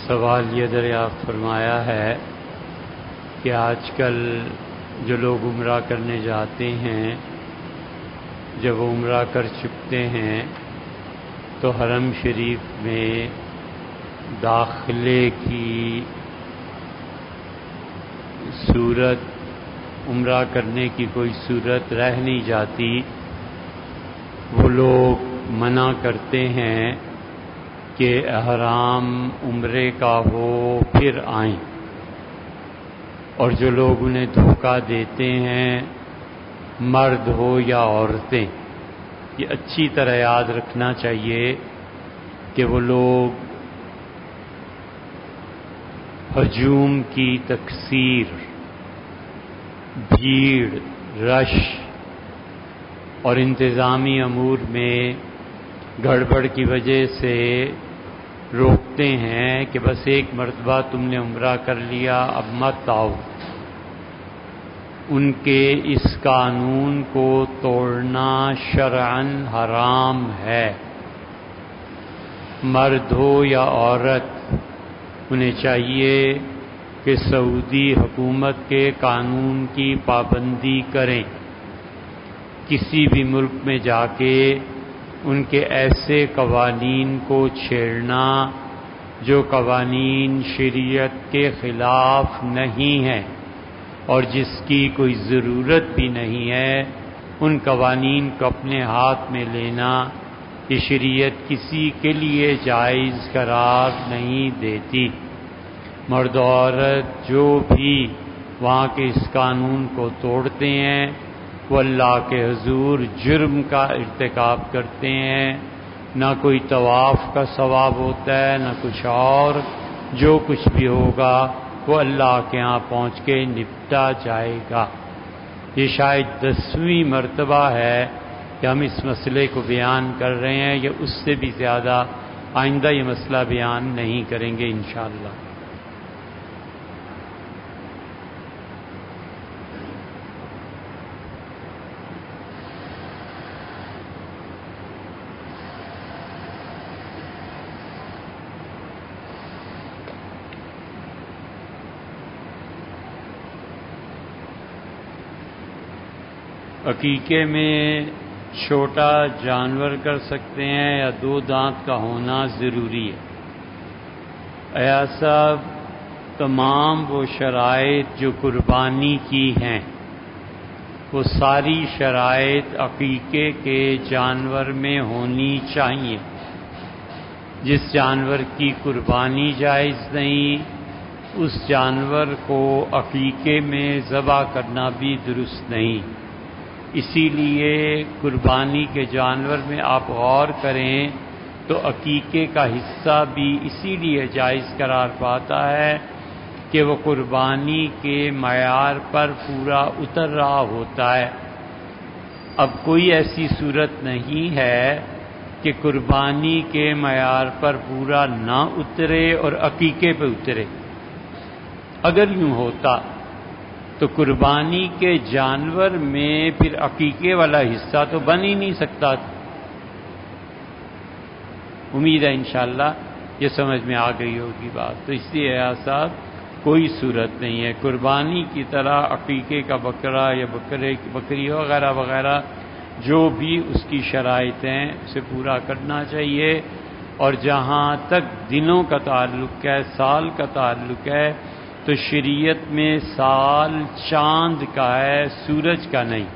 سوال یہ دریافت فرمایا ہے کہ آج کل جو لوگ عمرہ کرنے جاتے ہیں جب وہ عمرہ کر چکتے ہیں تو حرم شریف میں داخلے کی صورت عمرہ کرنے کی کوئی صورت رہ نہیں جاتی. وہ لوگ منع کرتے ہیں کہ احرام عمرے کا ہو پھر آئیں، اور جو لوگ انہیں دھوکہ دیتے ہیں مرد ہو یا عورتیں، یہ اچھی طرح یاد رکھنا چاہیے کہ وہ لوگ ہجوم کی تکثیر، بھیڑ، رش اور انتظامی امور میں گڑبڑ کی وجہ سے روکتے ہیں کہ بس ایک مرتبہ تم نے عمرہ کر لیا اب مت آؤ. ان کے اس قانون کو توڑنا شرعاً حرام ہے. مرد ہو یا عورت، انہیں چاہیے کہ سعودی حکومت کے قانون کی پابندی کریں. کسی بھی ملک میں جا کے ان کے ایسے قوانین کو چھیڑنا جو قوانین شریعت کے خلاف نہیں ہیں اور جس کی کوئی ضرورت بھی نہیں ہے، ان قوانین کو اپنے ہاتھ میں لینا یہ شریعت کسی کے لیے جائز قرار نہیں دیتی. مرد و عورت جو بھی وہاں کے اس قانون کو توڑتے ہیں وہ اللہ کے حضور جرم کا ارتکاب کرتے ہیں. نہ کوئی طواف کا ثواب ہوتا ہے نہ کچھ اور. جو کچھ بھی ہوگا وہ اللہ کے ہاں پہنچ کے نپٹا جائے گا. یہ شاید 10ویں مرتبہ ہے کہ ہم اس مسئلے کو بیان کر رہے ہیں، یا اس سے بھی زیادہ. آئندہ یہ مسئلہ بیان نہیں کریں گے انشاءاللہ. عقیقے میں چھوٹا جانور کر سکتے ہیں یا 2 دانت کا ہونا ضروری ہے؟ ایاز صاحب، تمام وہ شرائط جو قربانی کی ہیں وہ ساری شرائط عقیقے کے جانور میں ہونی چاہیے. جس جانور کی قربانی جائز نہیں اس جانور کو عقیقے میں ذبح کرنا بھی درست نہیں. اسی لیے قربانی کے جانور میں آپ غور کریں تو عقیقے کا حصہ بھی اسی لیے جائز قرار پاتا ہے کہ وہ قربانی کے معیار پر پورا اتر رہا ہوتا ہے. اب کوئی ایسی صورت نہیں ہے کہ قربانی کے معیار پر پورا نہ اترے اور عقیقے پہ اترے. اگر یوں ہوتا تو قربانی کے جانور میں پھر عقیقے والا حصہ تو بن ہی نہیں سکتا. امید ہے انشاءاللہ یہ سمجھ میں آ گئی ہوگی بات. تو اس لیے ایاز صاحب کوئی صورت نہیں ہے. قربانی کی طرح عقیقے کا بکرا یا بکری وغیرہ وغیرہ جو بھی اس کی شرائط ہیں اسے پورا کرنا چاہیے. اور جہاں تک دنوں کا تعلق ہے، سال کا تعلق ہے، تو شریعت میں سال چاند کا ہے، سورج کا نہیں.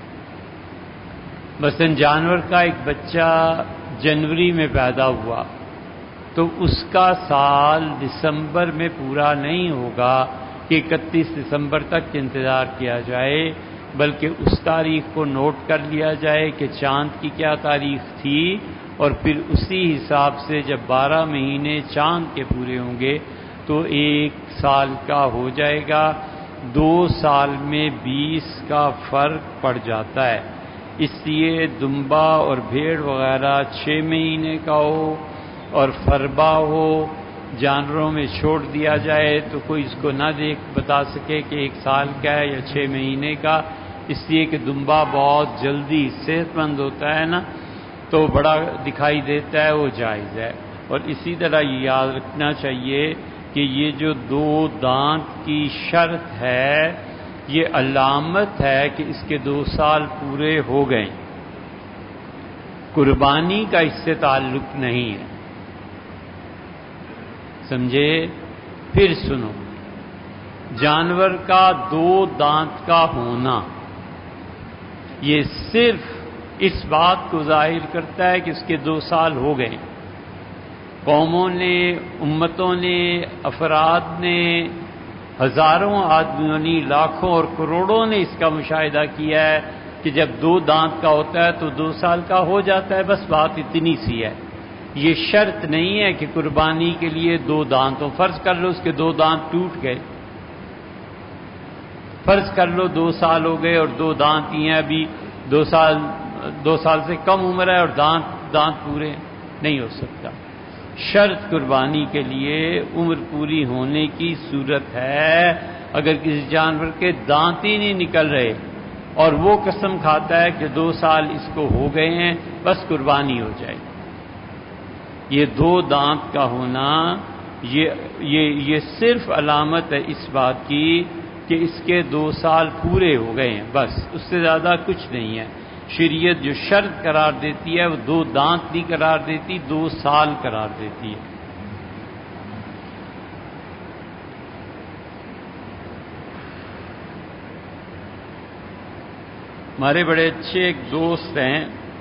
مثلا جانور کا ایک بچہ جنوری میں پیدا ہوا تو اس کا سال دسمبر میں پورا نہیں ہوگا کہ 31 دسمبر تک انتظار کیا جائے، بلکہ اس تاریخ کو نوٹ کر لیا جائے کہ چاند کی کیا تاریخ تھی، اور پھر اسی حساب سے جب 12 مہینے چاند کے پورے ہوں گے تو 1 سال کا ہو جائے گا. 2 سال میں 20 کا فرق پڑ جاتا ہے. اس لیے دمبا اور بھیڑ وغیرہ 6 مہینے کا ہو اور فربا ہو، جانوروں میں چھوڑ دیا جائے تو کوئی اس کو نہ بتا سکے کہ 1 سال کا ہے یا 6 مہینے کا. اس لیے کہ دمبا بہت جلدی صحت مند ہوتا ہے نا، تو بڑا دکھائی دیتا ہے، وہ جائز ہے. اور اسی طرح یہ یاد رکھنا چاہیے کہ یہ جو 2 دانت کی شرط ہے یہ علامت ہے کہ اس کے 2 سال پورے ہو گئے، قربانی کا اس سے تعلق نہیں ہے، سمجھے؟ پھر سنو، جانور کا 2 دانت کا ہونا یہ صرف اس بات کو ظاہر کرتا ہے کہ اس کے 2 سال ہو گئے۔ قوموں نے، امتوں نے، افراد نے، ہزاروں آدمیوں نے، لاکھوں اور کروڑوں نے اس کا مشاہدہ کیا ہے کہ جب 2 دانت کا ہوتا ہے تو 2 سال کا ہو جاتا ہے، بس بات اتنی سی ہے۔ یہ شرط نہیں ہے کہ قربانی کے لیے 2 دانت ہو۔ فرض کر لو اس کے 2 دانت ٹوٹ گئے، فرض کر لو 2 سال ہو گئے اور 2 دانت ہی ہیں، ابھی 2 سال سے کم عمر ہے اور دانت پورے نہیں ہو سکتا۔ شرط قربانی کے لیے عمر پوری ہونے کی صورت ہے اگر کسی جانور کے دانت ہی نہیں نکل رہے اور وہ قسم کھاتا ہے کہ 2 سال اس کو ہو گئے ہیں، بس قربانی ہو جائے۔ یہ 2 دانت کا ہونا یہ صرف علامت ہے اس بات کی کہ اس کے 2 سال پورے ہو گئے ہیں، بس اس سے زیادہ کچھ نہیں ہے۔ شریعت جو شرط قرار دیتی ہے وہ 2 دانت نہیں قرار دیتی، 2 سال قرار دیتی ہے۔ ہمارے بڑے اچھے ایک دوست ہیں،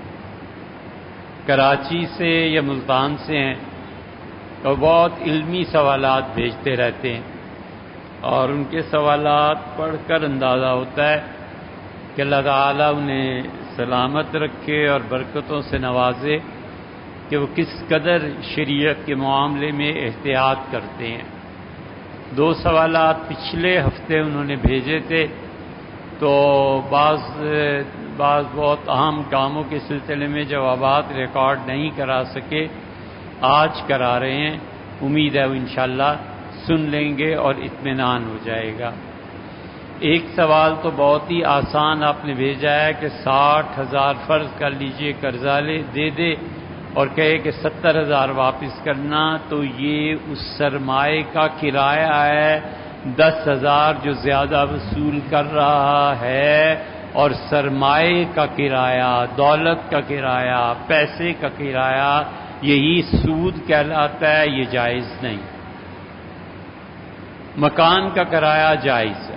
کراچی سے یا ملتان سے ہیں، اور بہت علمی سوالات بھیجتے رہتے ہیں، اور ان کے سوالات پڑھ کر اندازہ ہوتا ہے کہ اللہ تعالیٰ انہیں سلامت رکھے اور برکتوں سے نوازے کہ وہ کس قدر شریعت کے معاملے میں احتیاط کرتے ہیں۔ 2 سوالات پچھلے ہفتے انہوں نے بھیجے تھے، تو بعض بہت اہم کاموں کے سلسلے میں جوابات ریکارڈ نہیں کرا سکے، آج کرا رہے ہیں، امید ہے وہ انشاءاللہ سن لیں گے اور اطمینان ہو جائے گا۔ ایک سوال تو بہت ہی آسان آپ نے بھیجا ہے کہ 60,000 فرض کر لیجئے قرضہ دے دے اور کہے کہ 70,000 واپس کرنا، تو یہ اس سرمایہ کا کرایہ ہے 10,000 جو زیادہ وصول کر رہا ہے، اور سرمایہ کا کرایہ، دولت کا کرایہ، پیسے کا کرایہ یہی سود کہلاتا ہے، یہ جائز نہیں۔ مکان کا کرایہ جائز ہے،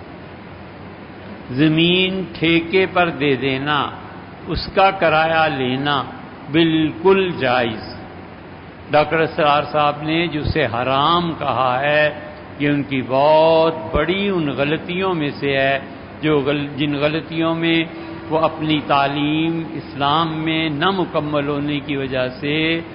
زمین ٹھیکے پر دے دینا، اس کا کرایہ لینا بالکل جائز۔ ڈاکٹر اسرار صاحب نے جو اسے حرام کہا ہے، یہ ان کی بہت بڑی ان غلطیوں میں سے ہے جن غلطیوں میں وہ اپنی تعلیم اسلام میں نہ مکمل ہونے کی وجہ سے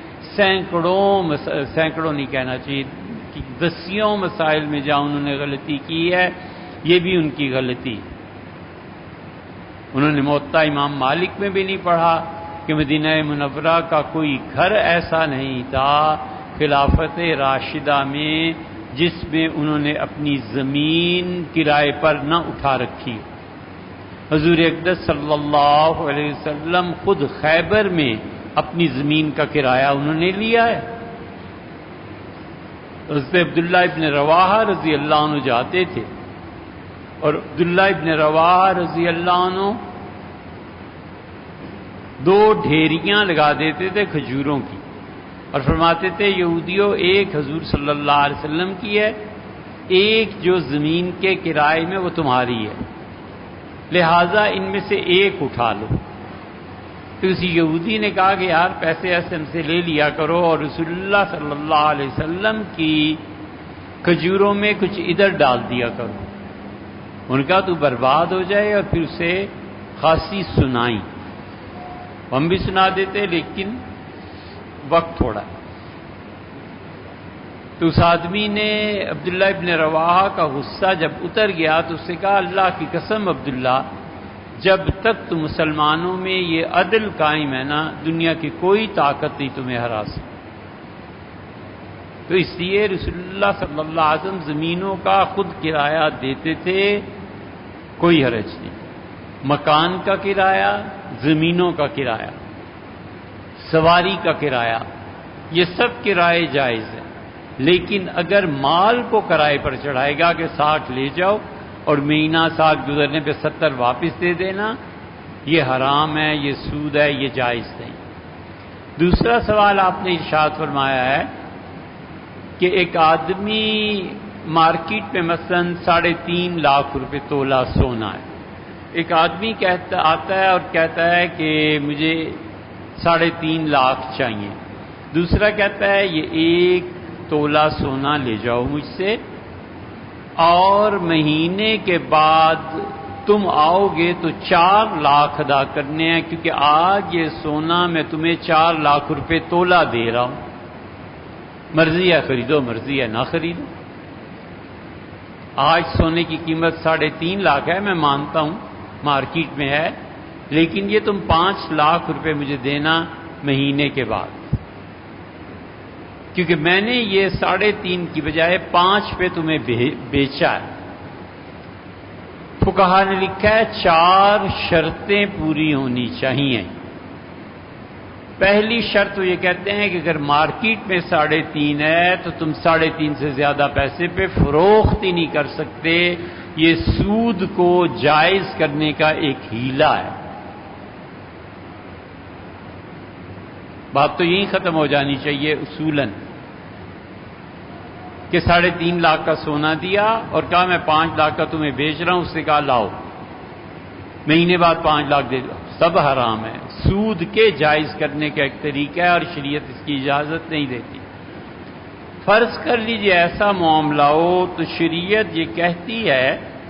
سینکڑوں نہیں کہنا چاہیے، دسیوں مسائل میں جہاں انہوں نے غلطی کی ہے، یہ بھی ان کی غلطی۔ انہوں نے موطا امام مالک میں بھی نہیں پڑھا کہ مدینہ منورہ کا کوئی گھر ایسا نہیں تھا خلافت راشدہ میں جس میں انہوں نے اپنی زمین کرائے پر نہ اٹھا رکھی۔ حضور اقدس صلی اللہ علیہ وسلم خود خیبر میں اپنی زمین کا کرایہ انہوں نے لیا ہے۔ حضرت عبداللہ ابن رواحہ رضی اللہ عنہ جاتے تھے، اور عبداللہ ابن رواحہ رضی اللہ عنہ 2 ڈھیریاں لگا دیتے تھے کھجوروں کی، اور فرماتے تھے یہودیوں ایک حضور صلی اللہ علیہ وسلم کی ہے، ایک جو زمین کے کرائے میں وہ تمہاری ہے، لہذا ان میں سے ایک اٹھا لو۔ تو کسی یہودی نے کہا کہ یار پیسے ایسے ہم سے لے لیا کرو، اور رسول اللہ صلی اللہ علیہ وسلم کی کھجوروں میں کچھ ادھر ڈال دیا کرو۔ ان کا تو برباد ہو جائے، اور پھر اسے خاصی سنائی، ہم بھی سنا دیتے لیکن وقت تھوڑا۔ تو اس آدمی نے عبداللہ ابن رواحہ کا غصہ جب اتر گیا تو اس سے کہا اللہ کی قسم عبداللہ، جب تک تم مسلمانوں میں یہ عدل قائم ہے نا، دنیا کی کوئی طاقت نہیں تمہیں ہرا سکتی۔ تو اس لیے رسول اللہ صلی اللہ علیہ وسلم زمینوں کا خود کرایہ دیتے تھے، کوئی حرج نہیں۔ مکان کا کرایہ، زمینوں کا کرایہ، سواری کا کرایہ، یہ سب کرائے جائز ہے، لیکن اگر مال کو کرائے پر چڑھائے گا کہ 60 لے جاؤ اور مہینہ 60 گزرنے پہ 70 واپس دے دینا، یہ حرام ہے، یہ سود ہے، یہ جائز نہیں۔ دوسرا سوال آپ نے ارشاد فرمایا ہے کہ ایک آدمی مارکیٹ میں مثلا 3.5 لاکھ روپے تولہ سونا ہے، ایک آدمی آتا ہے اور کہتا ہے کہ مجھے 3.5 لاکھ چاہیے، دوسرا کہتا ہے یہ 1 تولہ سونا لے جاؤ مجھ سے اور مہینے کے بعد تم آؤ گے تو 4 لاکھ ادا کرنے ہیں، کیونکہ آج یہ سونا میں تمہیں 4 لاکھ روپے تولہ دے رہا ہوں، مرضی ہے خریدو، مرضی ہے نہ خریدو۔ آج سونے کی قیمت 3.5 لاکھ ہے، میں مانتا ہوں مارکیٹ میں ہے، لیکن یہ تم 5 لاکھ روپے مجھے دینا مہینے کے بعد، کیونکہ میں نے یہ 3.5 کی بجائے 5 پہ تمہیں بیچا ہے۔ فقہا نے لکھا ہے 4 شرطیں پوری ہونی چاہیے۔ پہلی شرط یہ کہتے ہیں کہ اگر مارکیٹ میں 3.5 ہے تو تم 3.5 سے زیادہ پیسے پہ فروخت ہی نہیں کر سکتے، یہ سود کو جائز کرنے کا ایک ہیلا ہے۔ بات تو یہی ختم ہو جانی چاہیے اصولاً کہ 3.5 لاکھ کا سونا دیا اور کہا میں 5 لاکھ کا تمہیں بیچ رہا ہوں، اس سے کہا لاؤ، مہینے بعد 5 لاکھ دے دو، سب حرام ہے۔ سود کے جائز کرنے کا ایک طریقہ ہے اور شریعت اس کی اجازت نہیں دیتی۔ فرض کر لیجئے ایسا معاملہ ہو تو شریعت یہ کہتی ہے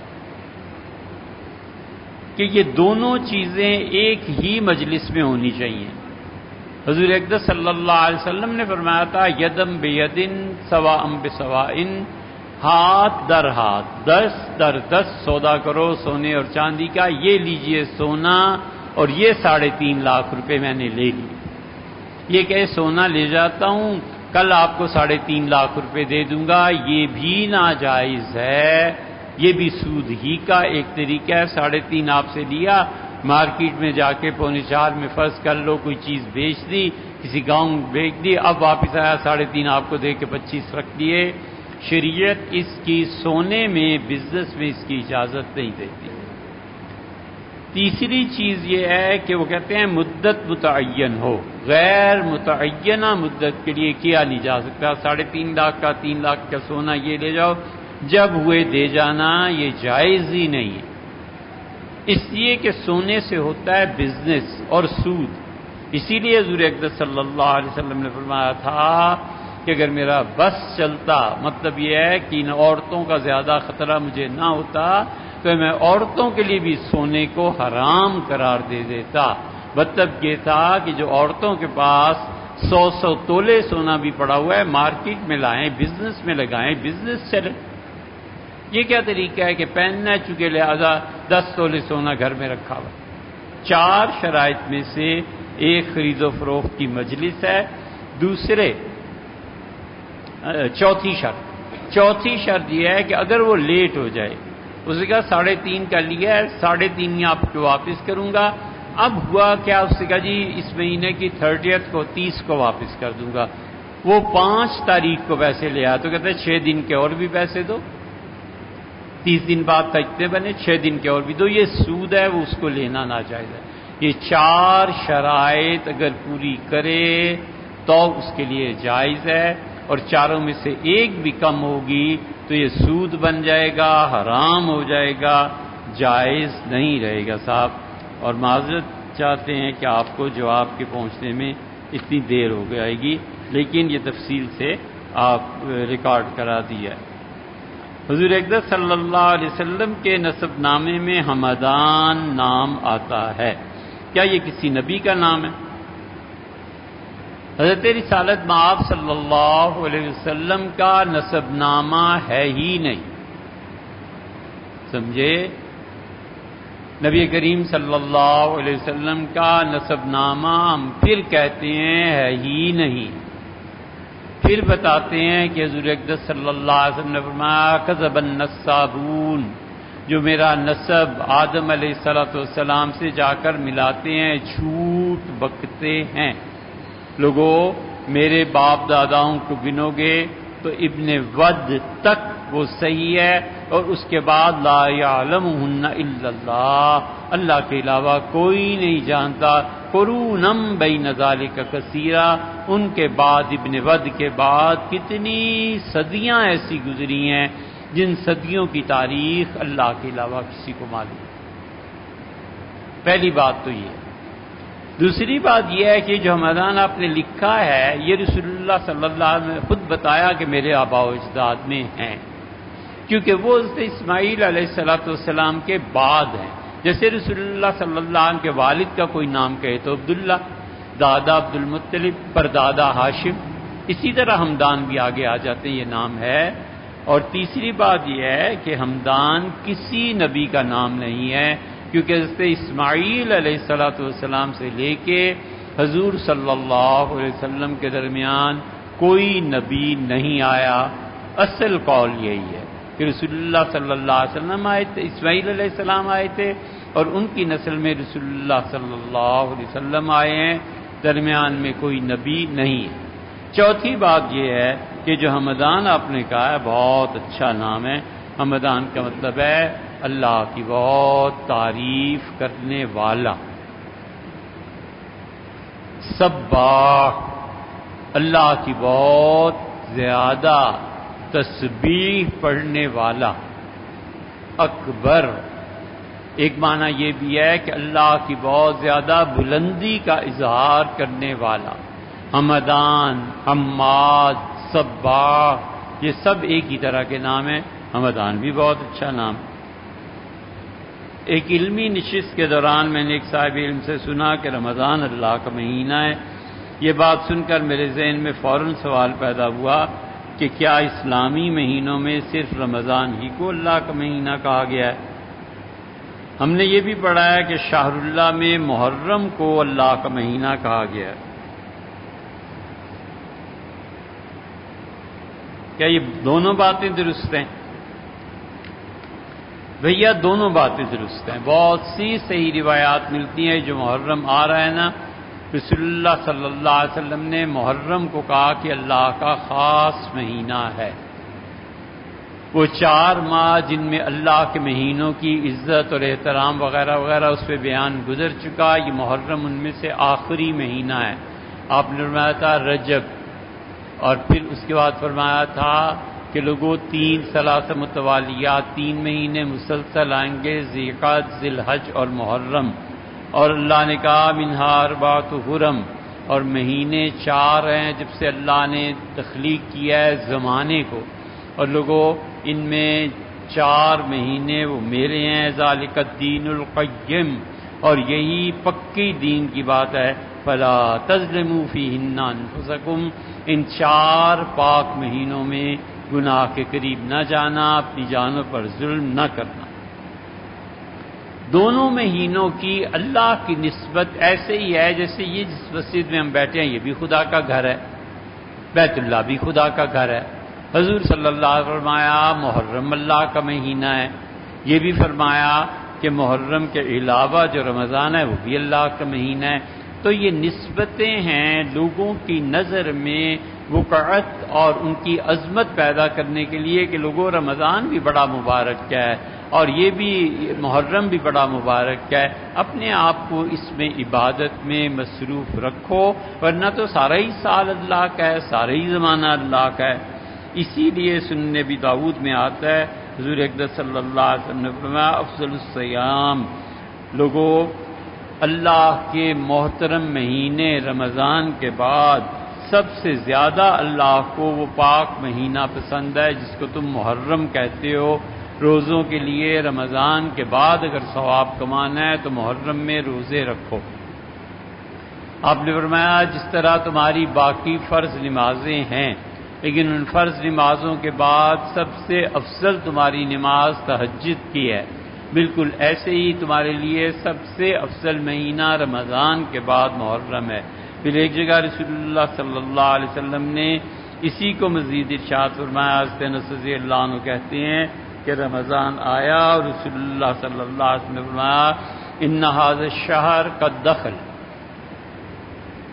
کہ یہ دونوں چیزیں ایک ہی مجلس میں ہونی چاہیے۔ حضور اقدس صلی اللہ علیہ وسلم نے فرمایا تھا یدم بیدن سواء بسواء، ہاتھ در ہاتھ 10 در 10 سودا کرو سونے اور چاندی کا، یہ لیجئے سونا اور یہ 3.5 لاکھ روپے میں نے لے لی، یہ کہ سونا لے جاتا ہوں کل آپ کو 3.5 لاکھ روپے دے دوں گا، یہ بھی ناجائز ہے، یہ بھی سود ہی کا ایک طریقہ ہے۔ 3.5 آپ سے لیا، مارکیٹ میں جا کے 3.25 میں فرض کر لو کوئی چیز بیچ دی، کسی گاؤں بیچ دی، اب واپس آیا 3.5 آپ کو دے کے 25 رکھ دیے۔ شریعت اس کی سونے میں بزنس میں اس کی اجازت نہیں دیتی۔ تیسری چیز یہ ہے کہ وہ کہتے ہیں مدت متعین ہو، غیر متعینہ مدت کے لیے کیا نہیں جا سکتا۔ 3.5 لاکھ کا 3 لاکھ کا سونا یہ لے جاؤ، جب ہوئے دے جانا، یہ جائز ہی نہیں ہے، اس لیے کہ سونے سے ہوتا ہے بزنس اور سود۔ اسی لیے حضور اقدس صلی اللہ علیہ وسلم نے فرمایا تھا کہ اگر میرا بس چلتا، مطلب یہ ہے کہ ان عورتوں کا زیادہ خطرہ مجھے نہ ہوتا تو میں عورتوں کے لیے بھی سونے کو حرام قرار دے دیتا۔ مطلب یہ تھا کہ جو عورتوں کے پاس 100 تولے سونا بھی پڑا ہوا ہے، مارکیٹ میں لائیں، بزنس میں لگائیں، بزنس چلے۔ یہ کیا طریقہ ہے کہ پہننا ہے چونکہ لہذا 10 تولے سونا گھر میں رکھا ہوا۔ 4 شرائط میں سے ایک خرید و فروخت کی مجلس ہے۔ چوتھی شرط یہ ہے کہ اگر وہ لیٹ ہو جائے، اس نے کہا 3.5 کا لیا ہے، 3.5 آپ کو واپس کروں گا، اب ہوا کیا، اس نے کہا جی اس مہینے کی 30 کو 30 کو واپس کر دوں گا، وہ 5 تاریخ کو پیسے لے آیا تو کہتے ہیں 6 دن کے اور بھی پیسے دو، 30 دن بعد تک اتنے بنے، 6 دن کے اور بھی دو، یہ سود ہے، وہ اس کو لینا ناجائز ہے۔ یہ 4 شرائط اگر پوری کرے تو اس کے لیے جائز ہے، اور 4 میں سے ایک بھی کم ہوگی تو یہ سود بن جائے گا، حرام ہو جائے گا، جائز نہیں رہے گا صاحب۔ اور معذرت چاہتے ہیں کہ آپ کو جواب کے پہنچنے میں اتنی دیر ہو جائے گی، لیکن یہ تفصیل سے آپ ریکارڈ کرا دیا ہے۔ حضور اقدس صلی اللہ علیہ وسلم کے نسب نامے میں حمدان نام آتا ہے، کیا یہ کسی نبی کا نام ہے؟ حضرت رسالت مآب صلی اللہ علیہ وسلم کا نسب نامہ ہے ہی نہیں، سمجھے؟ نبی کریم صلی اللہ علیہ وسلم کا نسب نامہ ہم پھر کہتے ہیں ہے ہی نہیں، پھر بتاتے ہیں کہ حضور اقدس صلی اللہ علیہ وسلم نے فرمایا کذب النسابون، جو میرا نسب آدم علیہ السلام سے جا کر ملاتے ہیں، جھوٹ بکتے ہیں۔ لوگوں میرے باپ داداؤں کو گنو گے تو ابن ود تک وہ صحیح ہے، اور اس کے بعد لا یعلمہن الا اللہ، اللہ کے علاوہ کوئی نہیں جانتا، قرونم بین ذالک کثیرا، ان کے بعد ابن ود کے بعد کتنی صدیاں ایسی گزری ہیں جن صدیوں کی تاریخ اللہ کے علاوہ کسی کو معلوم نہیں۔ پہلی بات تو یہ ہے۔ دوسری بات یہ ہے کہ جو ہمدان آپ نے لکھا ہے یہ رسول اللہ صلی اللہ علیہ وسلم نے خود بتایا کہ میرے آباء و اجداد میں ہیں، کیونکہ وہ حضرت اسماعیل علیہ السلام کے بعد ہیں۔ جیسے رسول اللہ صلی اللہ علیہ وسلم کے والد کا کوئی نام کہے تو عبداللہ، دادا عبد المطلب، پردادا ہاشم، اسی طرح ہمدان بھی آگے آ جاتے ہیں، یہ نام ہے۔ اور تیسری بات یہ ہے کہ ہمدان کسی نبی کا نام نہیں ہے، کیونکہ حضرت اسماعیل علیہ السلام سے لے کے حضور صلی اللہ علیہ وسلم کے درمیان کوئی نبی نہیں آیا۔ اصل قول یہی ہے کہ رسول اللہ صلی اللہ علیہ وسلم آئے تھے، اسماعیل علیہ السلام آئے تھے، اور ان کی نسل میں رسول اللہ صلی اللہ علیہ وسلم آئے ہیں، درمیان میں کوئی نبی نہیں ہے۔ چوتھی بات یہ ہے کہ جو ہمدان آپ نے کہا ہے بہت اچھا نام ہے۔ ہمدان کا مطلب ہے اللہ کی بہت تعریف کرنے والا، سباح، اللہ کی بہت زیادہ تسبیح پڑھنے والا، اکبر، ایک معنی یہ بھی ہے کہ اللہ کی بہت زیادہ بلندی کا اظہار کرنے والا۔ حمدان، حماد، سباح، یہ سب ایک ہی طرح کے نام ہیں۔ حمدان بھی بہت اچھا نام۔ ایک علمی نشست کے دوران میں نے ایک صاحب علم سے سنا کہ رمضان اللہ کا مہینہ ہے۔ یہ بات سن کر میرے ذہن میں فوراً سوال پیدا ہوا کہ کیا اسلامی مہینوں میں صرف رمضان ہی کو اللہ کا مہینہ کہا گیا ہے؟ ہم نے یہ بھی پڑھا ہے کہ شہر اللہ میں محرم کو اللہ کا مہینہ کہا گیا ہے۔ کیا یہ دونوں باتیں درست ہیں؟ بھیا دونوں باتیں درست ہیں۔ بہت سی صحیح روایات ملتی ہیں جو محرم آ رہا ہے نا، رسول اللہ صلی اللہ علیہ وسلم نے محرم کو کہا کہ اللہ کا خاص مہینہ ہے۔ وہ 4 ماہ جن میں اللہ کے مہینوں کی عزت اور احترام وغیرہ وغیرہ اس پہ بیان گزر چکا، یہ محرم ان میں سے آخری مہینہ ہے۔ آپ نے فرمایا تھا رجب، اور پھر اس کے بعد فرمایا تھا کہ لوگوں 3 ثلاث متوالیات، 3 مہینے مسلسل آئیں گے، ذی القعدہ، ذی الحج اور محرم، اور اللہ نے کہا منہا اربعۃ حرم، اور مہینے 4 ہیں جب سے اللہ نے تخلیق کیا ہے زمانے کو، اور لوگوں ان میں 4 مہینے وہ میرے ہیں، ذالک الدین القیم، اور یہی پکی دین کی بات ہے، فلا تظلموا فیہن انفسکم، ان 4 پاک مہینوں میں گناہ کے قریب نہ جانا، اپنی جانوں پر ظلم نہ کرنا۔ دونوں مہینوں کی اللہ کی نسبت ایسے ہی ہے جیسے یہ جس مسجد میں ہم بیٹھے ہیں یہ بھی خدا کا گھر ہے، بیت اللہ بھی خدا کا گھر ہے۔ حضور صلی اللہ علیہ وسلم فرمایا محرم اللہ کا مہینہ ہے، یہ بھی فرمایا کہ محرم کے علاوہ جو رمضان ہے وہ بھی اللہ کا مہینہ ہے۔ تو یہ نسبتیں ہیں لوگوں کی نظر میں وقعت اور ان کی عظمت پیدا کرنے کے لیے کہ لوگوں رمضان بھی بڑا مبارک ہے اور یہ بھی محرم بھی بڑا مبارک ہے، اپنے آپ کو اس میں عبادت میں مصروف رکھو، ورنہ تو سارا ہی سال اللہ کا ہے، سارا ہی زمانہ اللہ کا ہے۔ اسی لیے سنن ابی داؤد میں آتا ہے حضور اقدس صلی اللہ علیہ وسلم نے فرمایا افضل الصیام، لوگوں اللہ کے محترم مہینے رمضان کے بعد سب سے زیادہ اللہ کو وہ پاک مہینہ پسند ہے جس کو تم محرم کہتے ہو۔ روزوں کے لیے رمضان کے بعد اگر ثواب کمانا ہے تو محرم میں روزے رکھو۔ آپ نے فرمایا جس طرح تمہاری باقی فرض نمازیں ہیں، لیکن ان فرض نمازوں کے بعد سب سے افضل تمہاری نماز تہجد کی ہے، بالکل ایسے ہی تمہارے لیے سب سے افضل مہینہ رمضان کے بعد محرم ہے۔ پھر ایک جگہ رسول اللہ صلی اللہ علیہ وسلم نے اسی کو مزید ارشاد فرمایا، حضرت انس رضی اللہ عنہ کہتے ہیں کہ رمضان آیا اور رسول اللہ صلی اللہ علیہ وسلم نے فرمایا ان ھذا الشہر قد دخل،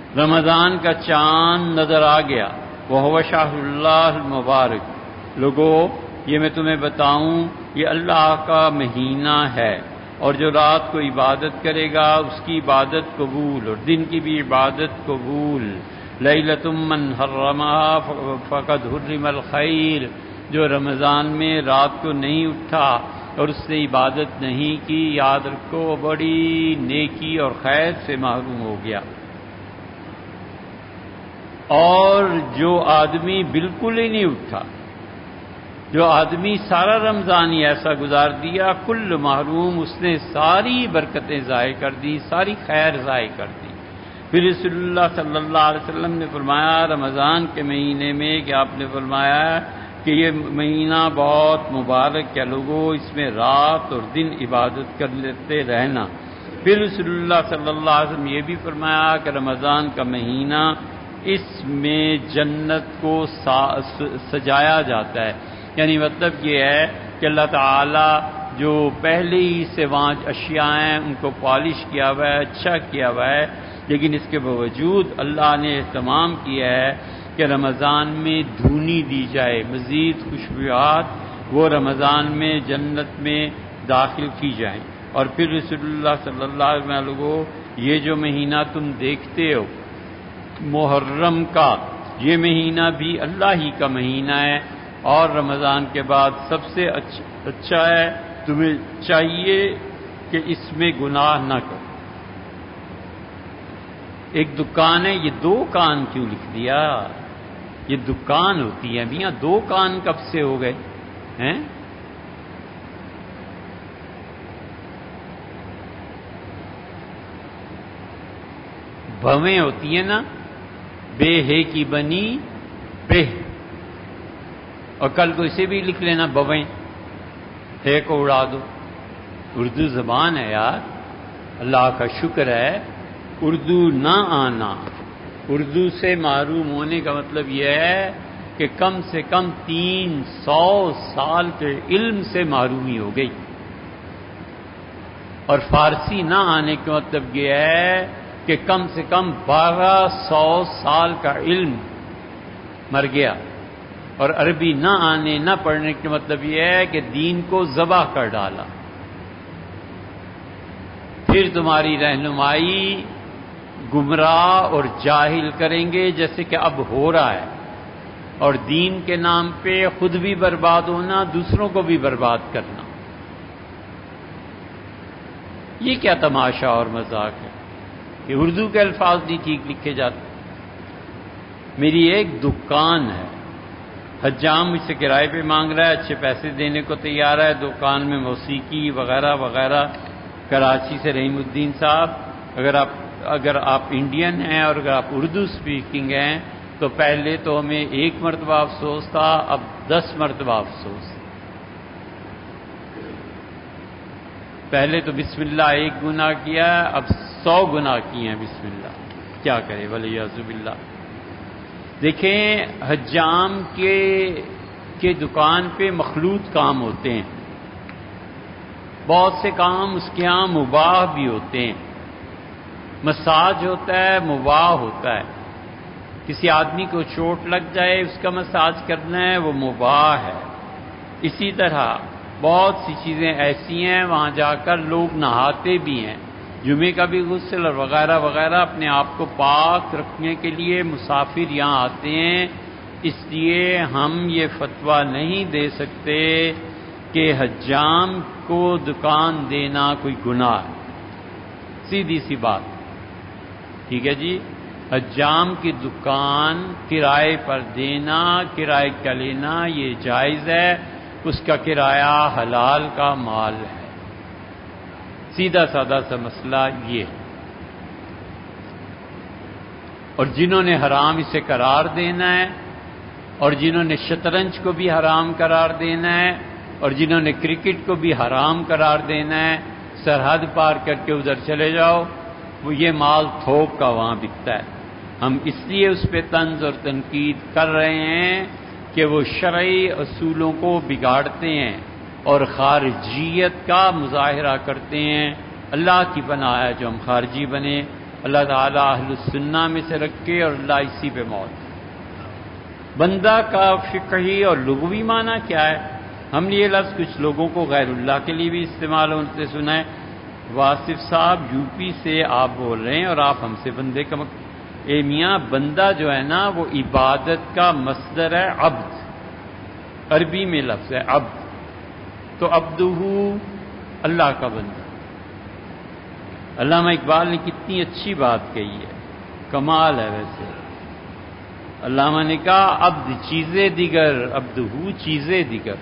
رمضان کا چاند نظر آ گیا، وہو شہر اللہ المبارک۔ لوگو یہ میں تمہیں بتاؤں، یہ اللہ کا مہینہ ہے، اور جو رات کو عبادت کرے گا اس کی عبادت قبول، اور دن کی بھی عبادت قبول۔ لیلۃ من حرمها فقد حرم الخیر، جو رمضان میں رات کو نہیں اٹھا اور اس نے عبادت نہیں کی، یاد رکھو بڑی نیکی اور خیر سے محروم ہو گیا۔ اور جو آدمی بالکل ہی نہیں اٹھا، جو آدمی سارا رمضان ہی ایسا گزار دیا، کل محروم، اس نے ساری برکتیں ضائع کر دی، ساری خیر ضائع کر دی۔ پھر رسول اللہ صلی اللہ علیہ وسلم نے فرمایا رمضان کے مہینے میں کہ آپ نے فرمایا کہ یہ مہینہ بہت مبارک ہے، لوگوں اس میں رات اور دن عبادت کر لیتے رہنا۔ پھر رسول اللہ صلی اللہ علیہ وسلم یہ بھی فرمایا کہ رمضان کا مہینہ، اس میں جنت کو سجایا جاتا ہے، یعنی مطلب یہ ہے کہ اللہ تعالیٰ جو پہلے ہی سے وہاں اشیاء ہیں ان کو پالش کیا ہوا ہے، اچھا کیا ہوا ہے، لیکن اس کے باوجود اللہ نے اہتمام کیا ہے کہ رمضان میں دھونی دی جائے، مزید خوشبویات وہ رمضان میں جنت میں داخل کی جائیں۔ اور پھر رسول اللہ صلی اللہ علیہ وسلم لوگوں، یہ جو مہینہ تم دیکھتے ہو محرم کا، یہ مہینہ بھی اللہ ہی کا مہینہ ہے، اور رمضان کے بعد سب سے اچھا ہے، تمہیں چاہیے کہ اس میں گناہ نہ کرو۔ ایک دکان ہے، یہ دو کان کیوں لکھ دیا؟ یہ دکان ہوتی ہے میاں، دو کان کب سے ہو گئے ہیں؟ بھویں ہوتی ہیں نا، بے ہے کی بنی بے، اور کل کو اسے بھی لکھ لینا بویں، ہے کو اڑا دو۔ اردو زبان ہے یار، اللہ کا شکر ہے۔ اردو نہ آنا، اردو سے محروم ہونے کا مطلب یہ ہے کہ کم سے کم 300 سال کے علم سے محرومی ہو گئی، اور فارسی نہ آنے کا مطلب یہ ہے کہ کم سے کم 1200 سال کا علم مر گیا، اور عربی نہ آنے نہ پڑھنے کا مطلب یہ ہے کہ دین کو ذبح کر ڈالا۔ پھر تمہاری رہنمائی گمراہ اور جاہل کریں گے، جیسے کہ اب ہو رہا ہے، اور دین کے نام پہ خود بھی برباد ہونا، دوسروں کو بھی برباد کرنا۔ یہ کیا تماشا اور مذاق ہے کہ اردو کے الفاظ نہیں ٹھیک لکھے جاتے۔ میری ایک دکان ہے، حجام مجھ سے کرائے پہ مانگ رہا ہے، اچھے پیسے دینے کو تیار ہے، دکان میں موسیقی وغیرہ وغیرہ۔ کراچی سے رحیم الدین صاحب، اگر آپ انڈین ہیں اور اگر آپ اردو سپیکنگ ہیں تو پہلے تو ہمیں 1 مرتبہ افسوس تھا، اب 10 مرتبہ افسوس۔ پہلے تو بسم اللہ 1 گناہ کیا ہے، اب 100 گناہ کیے ہیں بسم اللہ، کیا کرے ولیعذ باللہ۔ دیکھیں حجام کے دکان پہ مخلوط کام ہوتے ہیں، بہت سے کام اس کے ہاں مباح بھی ہوتے ہیں۔ مساج ہوتا ہے، مباح ہوتا ہے، کسی آدمی کو چوٹ لگ جائے اس کا مساج کرنا ہے، وہ مباح ہے۔ اسی طرح بہت سی چیزیں ایسی ہیں وہاں جا کر لوگ نہاتے بھی ہیں، جمعے کا بھی غسل اور وغیرہ وغیرہ، اپنے آپ کو پاک رکھنے کے لیے مسافر یہاں آتے ہیں۔ اس لیے ہم یہ فتویٰ نہیں دے سکتے کہ حجام کو دکان دینا کوئی گناہ ہے، سیدھی سی بات، ٹھیک ہے جی۔ حجام کی دکان کرائے پر دینا، کرائے کا لینا یہ جائز ہے، اس کا کرایہ حلال کا مال ہے، سیدھا سادہ سا مسئلہ یہ ہے۔ اور جنہوں نے حرام اسے قرار دینا ہے، اور جنہوں نے شطرنج کو بھی حرام قرار دینا ہے، اور جنہوں نے کرکٹ کو بھی حرام قرار دینا ہے، سرحد پار کر کے ادھر چلے جاؤ، وہ یہ مال تھوک کا وہاں بکتا ہے۔ ہم اس لیے اس پہ طنز اور تنقید کر رہے ہیں کہ وہ شرعی اصولوں کو بگاڑتے ہیں اور خارجیت کا مظاہرہ کرتے ہیں۔ اللہ کی پناہ ہے جو ہم خارجی بنے، اللہ تعالیٰ اہل السنہ میں سے رکھے اور اللہ اسی پہ موت۔ بندہ کا فقہی اور لغوی معنی کیا ہے؟ ہم نے یہ لفظ کچھ لوگوں کو غیر اللہ کے لیے بھی استعمال ہوتے سنا ہے۔ واصف صاحب یو پی سے آپ بول رہے ہیں اور آپ ہم سے بندے کا اے میاں، بندہ جو ہے نا وہ عبادت کا مصدر ہے عبد، عربی میں لفظ ہے عبد، تو عبدہ اللہ کا بندہ۔ علامہ اقبال نے کتنی اچھی بات کہی ہے، کمال ہے ویسے۔ علامہ نے کہا عبد چیزیں دیگر، عبدہ چیزیں دیگر۔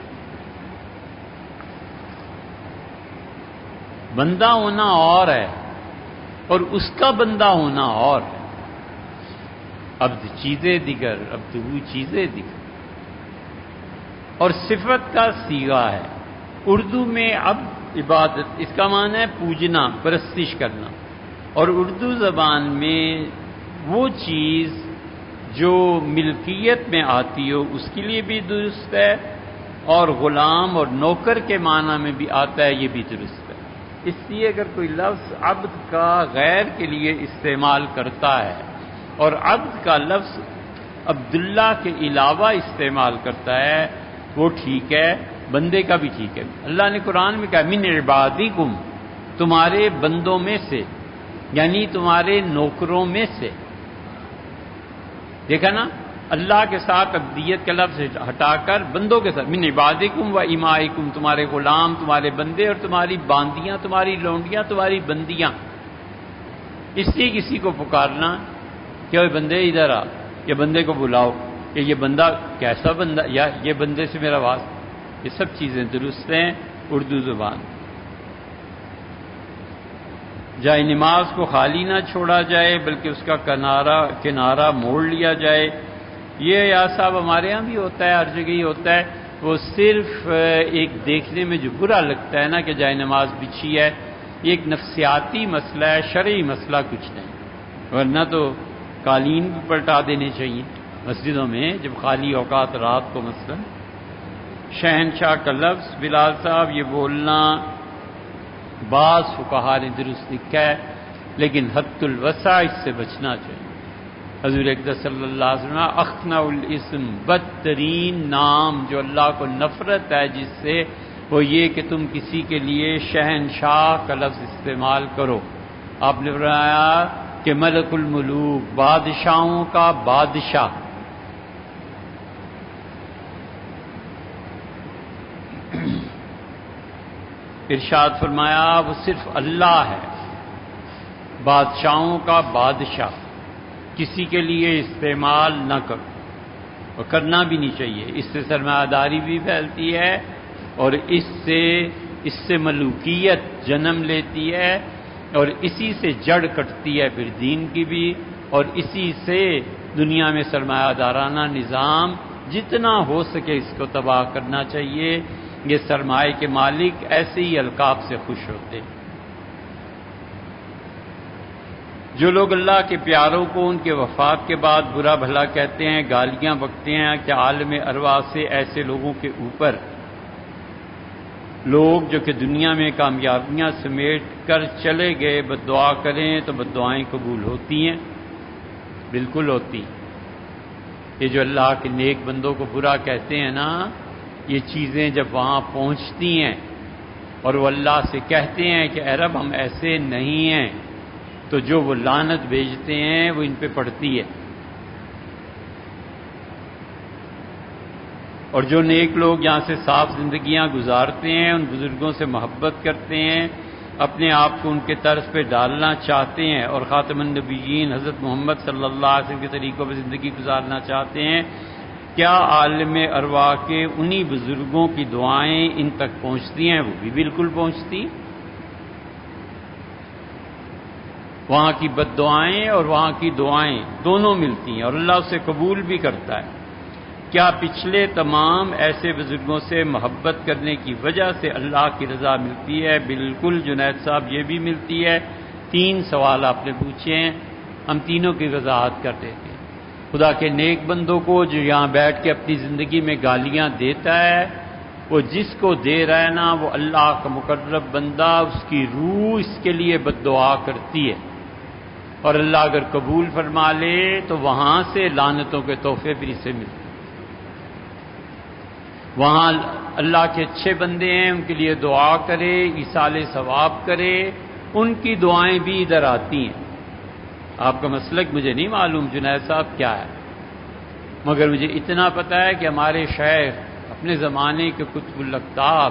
بندہ ہونا اور ہے اور اس کا بندہ ہونا اور ہے۔ عبد چیزیں دیگر، عبدہ چیزیں دیگر۔ اور صفت کا صیغہ ہے اردو میں عبد عبادت، اس کا معنی ہے پوجنا، پرستش کرنا، اور اردو زبان میں وہ چیز جو ملکیت میں آتی ہو اس کے لیے بھی درست ہے، اور غلام اور نوکر کے معنی میں بھی آتا ہے، یہ بھی درست ہے۔ اس لیے اگر کوئی لفظ عبد کا غیر کے لیے استعمال کرتا ہے اور عبد کا لفظ عبداللہ کے علاوہ استعمال کرتا ہے وہ ٹھیک ہے، بندے کا بھی ٹھیک ہے۔ اللہ نے قرآن میں کہا من عبادکم، تمہارے بندوں میں سے، یعنی تمہارے نوکروں میں سے۔ دیکھا نا، اللہ کے ساتھ عبدیت کا لفظ ہٹا کر بندوں کے ساتھ، من عبادکم و امائکم، تمہارے غلام، تمہارے بندے اور تمہاری باندیاں، تمہاری لونڈیاں، تمہاری بندیاں۔ اس لیے کسی کو پکارنا کہ اوے بندے ادھر آ، یا بندے کو بلاؤ کہ یہ بندہ کیسا بندہ، یا یہ بندے سے میرا واسطہ، یہ سب چیزیں درست ہیں اردو زبان۔ جائے نماز کو خالی نہ چھوڑا جائے بلکہ اس کا کنارہ موڑ لیا جائے، یہ یا صاحب ہمارے ہاں بھی ہوتا ہے، ہر جگہ ہی ہوتا ہے۔ وہ صرف ایک دیکھنے میں جو برا لگتا ہے نا کہ جائے نماز بچھی ہے، یہ ایک نفسیاتی مسئلہ ہے، شرعی مسئلہ کچھ نہیں، ورنہ تو قالین بھی پلٹا دینے چاہیے مسجدوں میں جب خالی اوقات رات کو مثلا۔ شہنشاہ کا لفظ بلال صاحب یہ بولنا بعض فقہا نے درست لکھا ہے، لیکن حد الوسع اس سے بچنا چاہیے۔ حضور اقدس صلی اللہ علیہ وسلم اخنع الاسم، بدترین نام جو اللہ کو نفرت ہے جس سے، وہ یہ کہ تم کسی کے لیے شہنشاہ کا لفظ استعمال کرو۔ آپ نے فرمایا کہ ملک الملوک، بادشاہوں کا بادشاہ۔ ارشاد فرمایا وہ صرف اللہ ہے، بادشاہوں کا بادشاہ، کسی کے لیے استعمال نہ کرو، اور کرنا بھی نہیں چاہیے۔ اس سے سرمایہ داری بھی پھیلتی ہے اور اس سے ملوکیت جنم لیتی ہے، اور اسی سے جڑ کٹتی ہے پھر دین کی بھی، اور اسی سے دنیا میں سرمایہ دارانہ نظام جتنا ہو سکے اس کو تباہ کرنا چاہیے۔ یہ سرمایہ کے مالک ایسے ہی القاب سے خوش ہوتے ہیں۔ جو لوگ اللہ کے پیاروں کو ان کے وفات کے بعد برا بھلا کہتے ہیں، گالیاں بکتے ہیں، کہ عالم ارواح سے ایسے لوگوں کے اوپر لوگ جو کہ دنیا میں کامیابیاں سمیٹ کر چلے گئے بد دعا کریں تو بد دعائیں قبول ہوتی ہیں؟ بالکل ہوتی۔ یہ جو اللہ کے نیک بندوں کو برا کہتے ہیں نا، یہ چیزیں جب وہاں پہنچتی ہیں اور وہ اللہ سے کہتے ہیں کہ اے رب ہم ایسے نہیں ہیں، تو جو وہ لعنت بھیجتے ہیں وہ ان پہ پڑتی ہے۔ اور جو نیک لوگ یہاں سے صاف زندگیاں گزارتے ہیں، ان بزرگوں سے محبت کرتے ہیں، اپنے آپ کو ان کے طرز پہ ڈالنا چاہتے ہیں، اور خاتم النبیین حضرت محمد صلی اللہ علیہ وسلم کے طریقوں پہ زندگی گزارنا چاہتے ہیں، کیا عالم ارواح کے انہی بزرگوں کی دعائیں ان تک پہنچتی ہیں؟ وہ بھی بالکل پہنچتی۔ وہاں کی بد دعائیں اور وہاں کی دعائیں دونوں ملتی ہیں، اور اللہ اسے قبول بھی کرتا ہے۔ کیا پچھلے تمام ایسے بزرگوں سے محبت کرنے کی وجہ سے اللہ کی رضا ملتی ہے؟ بالکل جنید صاحب، یہ بھی ملتی ہے۔ 3 سوال آپ نے پوچھے ہیں، ہم تینوں کی وضاحت کر دیتے ہیں۔ خدا کے نیک بندوں کو جو یہاں بیٹھ کے اپنی زندگی میں گالیاں دیتا ہے، وہ جس کو دے رہا ہے نا وہ اللہ کا مقرب بندہ، اس کی روح اس کے لیے بد دعا کرتی ہے۔ اور اللہ اگر قبول فرما لے تو وہاں سے لعنتوں کے تحفے بھی اسے ملتے ہیں۔ وہاں اللہ کے اچھے بندے ہیں، ان کے لیے دعا کرے، ایصال ثواب کرے، ان کی دعائیں بھی ادھر آتی ہیں۔ آپ کا مسلک مجھے نہیں معلوم جنید صاحب کیا ہے، مگر مجھے اتنا پتہ ہے کہ ہمارے شیخ اپنے زمانے کے قطب الاقطاب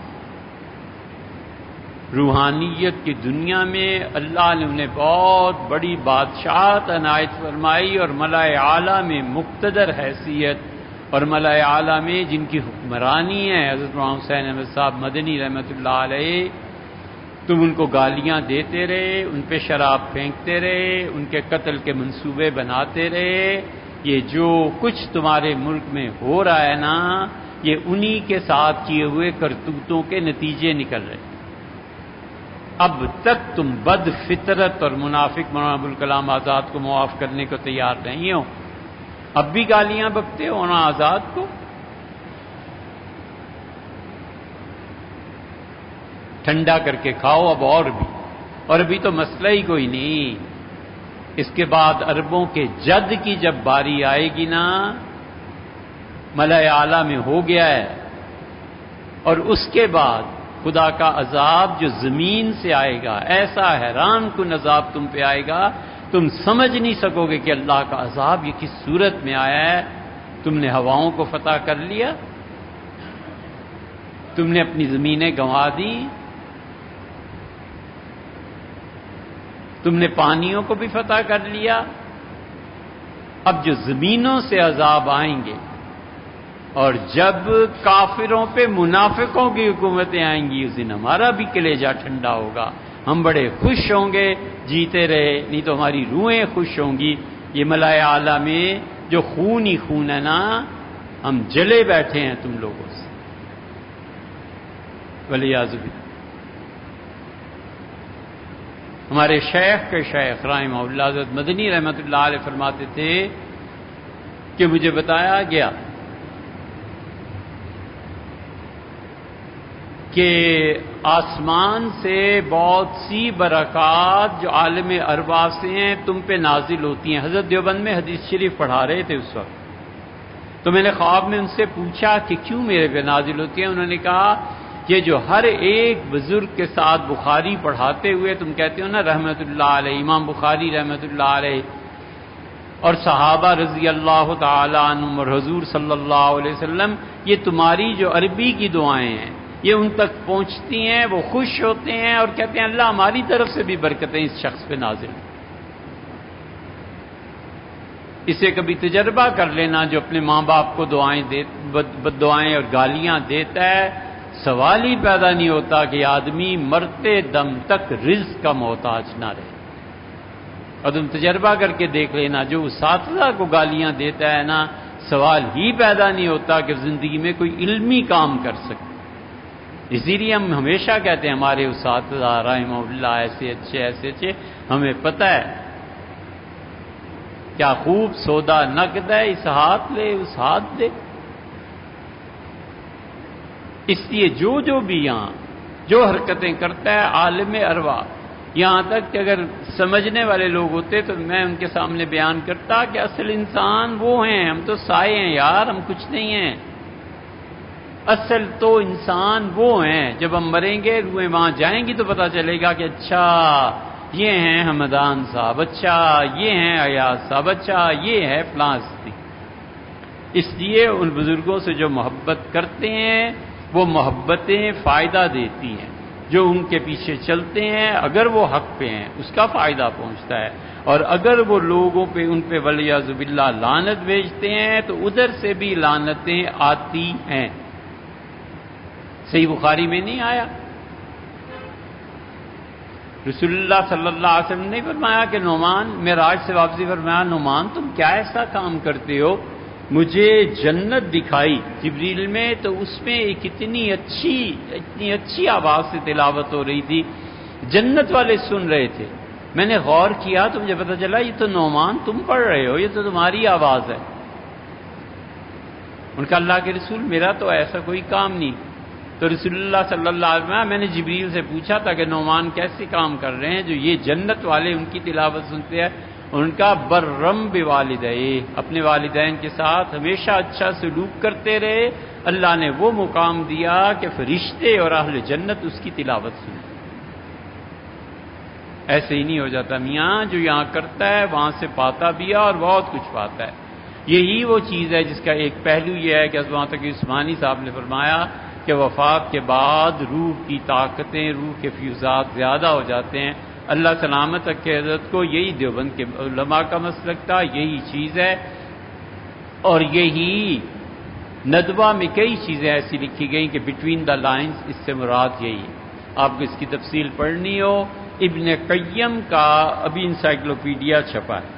روحانیت کی دنیا میں اللہ نے انہیں بہت بڑی بادشاہت عنایت فرمائی، اور ملائے اعلیٰ میں مقتدر حیثیت، اور ملائے اعلیٰ میں جن کی حکمرانی ہے حضرت مولانا حسین احمد صاحب مدنی رحمۃ اللہ علیہ، تم ان کو گالیاں دیتے رہے، ان پہ شراب پھینکتے رہے، ان کے قتل کے منصوبے بناتے رہے، یہ جو کچھ تمہارے ملک میں ہو رہا ہے نا، یہ انہی کے ساتھ کیے ہوئے کرتوتوں کے نتیجے نکل رہے۔ اب تک تم بد فطرت اور منافق مولانا ابوالکلام آزاد کو معاف کرنے کو تیار نہیں ہو، اب بھی گالیاں بکتے ہو مولانا آزاد کو۔ ٹھنڈا کر کے کھاؤ اب، اور ابھی تو مسئلہ ہی کوئی نہیں۔ اس کے بعد عربوں کے جد کی جب باری آئے گی نا، ملائے اعلیٰ میں ہو گیا ہے، اور اس کے بعد خدا کا عذاب جو زمین سے آئے گا، ایسا حیران کن عذاب تم پہ آئے گا، تم سمجھ نہیں سکو گے کہ اللہ کا عذاب یہ کس صورت میں آیا ہے۔ تم نے ہواؤں کو فتح کر لیا، تم نے اپنی زمینیں گنوا دی، تم نے پانیوں کو بھی فتح کر لیا۔ اب جو زمینوں سے عذاب آئیں گے، اور جب کافروں پہ منافقوں کی حکومتیں آئیں گی، اس دن ہمارا بھی کلیجہ ٹھنڈا ہوگا، ہم بڑے خوش ہوں گے، جیتے رہے، نہیں تو ہماری روحیں خوش ہوں گی۔ یہ ملائے اعلیٰ میں جو خون ہی خون ہے نا، ہم جلے بیٹھے ہیں تم لوگوں سے، ولیعاذ باللہ۔ ہمارے شیخ کے شیخ رحمہ اللہ حضرت مدنی رحمۃ اللہ علیہ فرماتے تھے کہ مجھے بتایا گیا کہ آسمان سے بہت سی برکات جو عالم ارواح سے ہیں تم پہ نازل ہوتی ہیں۔ حضرت دیوبند میں حدیث شریف پڑھا رہے تھے اس وقت، تو میں نے خواب میں ان سے پوچھا کہ کیوں میرے پہ نازل ہوتی ہیں؟ انہوں نے کہا یہ جو ہر ایک بزرگ کے ساتھ بخاری پڑھاتے ہوئے تم کہتے ہو نا رحمت اللہ علیہ، امام بخاری رحمت اللہ علیہ، اور صحابہ رضی اللہ تعالی عنہم اور حضور صلی اللہ علیہ وسلم، یہ تمہاری جو عربی کی دعائیں ہیں یہ ان تک پہنچتی ہیں، وہ خوش ہوتے ہیں اور کہتے ہیں اللہ ہماری طرف سے بھی برکتیں اس شخص پہ نازل ہیں۔ اسے کبھی تجربہ کر لینا، جو اپنے ماں باپ کو بد دعائیں اور گالیاں دیتا ہے، سوال ہی پیدا نہیں ہوتا کہ آدمی مرتے دم تک رزق کا محتاج نہ رہے۔ اور تم تجربہ کر کے دیکھ لینا، جو اساتذہ کو گالیاں دیتا ہے نا، سوال ہی پیدا نہیں ہوتا کہ زندگی میں کوئی علمی کام کر سکے۔ اسی لیے ہم ہمیشہ کہتے ہیں ہمارے اساتذہ رحمہ اللہ ایسے اچھے، ہمیں پتہ ہے کیا خوب سودا نقد ہے، اس ہاتھ لے اس ہاتھ دے۔ اس لیے جو بھی یہاں جو حرکتیں کرتا ہے عالم ارواح، یہاں تک کہ اگر سمجھنے والے لوگ ہوتے تو میں ان کے سامنے بیان کرتا کہ اصل انسان وہ ہیں، ہم تو سائے ہیں یار، ہم کچھ نہیں ہیں۔ اصل تو انسان وہ ہیں، جب ہم مریں گے روحیں وہاں جائیں گی تو پتہ چلے گا کہ اچھا یہ ہیں حمدان صاحب، اچھا یہ ہیں ایاز صاحب، اچھا یہ ہے فلاں ہستی۔ اس لیے ان بزرگوں سے جو محبت کرتے ہیں وہ محبتیں فائدہ دیتی ہیں، جو ان کے پیچھے چلتے ہیں اگر وہ حق پہ ہیں اس کا فائدہ پہنچتا ہے، اور اگر وہ لوگوں پہ ان پہ والعیاذ باللہ لعنت بھیجتے ہیں تو ادھر سے بھی لعنتیں آتی ہیں۔ صحیح بخاری میں نہیں آیا رسول اللہ صلی اللہ علیہ وسلم نے فرمایا کہ نعمان معراج سے واپسی فرمایا نعمان تم کیا ایسا کام کرتے ہو؟ مجھے جنت دکھائی جبریل میں، تو اس میں ایک اتنی اچھی آواز سے تلاوت ہو رہی تھی، جنت والے سن رہے تھے۔ میں نے غور کیا تو مجھے پتہ چلا یہ تو نعمان تم پڑھ رہے ہو، یہ تو تمہاری آواز ہے۔ ان کا اللہ کے رسول میرا تو ایسا کوئی کام نہیں، تو رسول اللہ صلی اللہ علیہ وسلم، میں نے جبریل سے پوچھا تھا کہ نعمان کیسے کام کر رہے ہیں جو یہ جنت والے ان کی تلاوت سنتے ہیں؟ ان کا برم بوالدیہ، اپنے والدین کے ساتھ ہمیشہ اچھا سلوک کرتے رہے، اللہ نے وہ مقام دیا کہ فرشتے اور اہل جنت اس کی تلاوت سنیں۔ ایسے ہی نہیں ہو جاتا میاں، جو یہاں کرتا ہے وہاں سے پاتا بھی ہے اور بہت کچھ پاتا ہے۔ یہی وہ چیز ہے جس کا ایک پہلو یہ ہے کہ وہاں تک عثمانی صاحب نے فرمایا کہ وفات کے بعد روح کی طاقتیں، روح کے فیوزات زیادہ ہو جاتے ہیں۔ اللہ سلامت رکھے حضرت کو، یہی دیوبند کے علماء کا مسلک تھا، یہی چیز ہے، اور یہی ندوہ میں کئی چیزیں ایسی لکھی گئیں کہ بٹوین دا لائنز اس سے مراد یہی ہے۔ آپ کو اس کی تفصیل پڑھنی ہو، ابن قیم کا ابھی انسائکلوپیڈیا چھپا ہے،